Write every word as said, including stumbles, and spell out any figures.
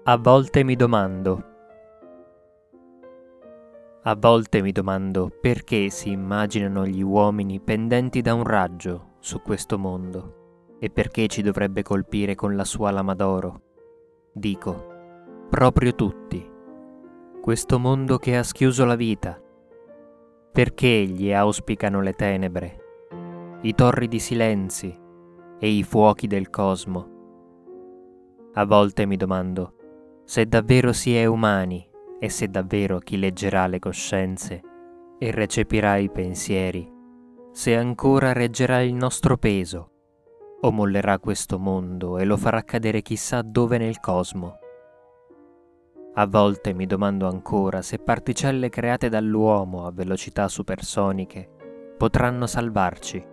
A volte mi domando, a volte mi domando perché si immaginano gli uomini pendenti da un raggio su questo mondo e perché ci dovrebbe colpire con la sua lama d'oro. Dico, proprio tutti, questo mondo che ha schiuso la vita, perché gli auspicano le tenebre, i torridi silenzi e i fuochi del cosmo. A volte mi domando se davvero si è umani e se davvero chi leggerà le coscienze e recepirà i pensieri, se ancora reggerà il nostro peso o mollerà questo mondo e lo farà cadere chissà dove nel cosmo. A volte mi domando ancora se particelle create dall'uomo a velocità supersoniche potranno salvarci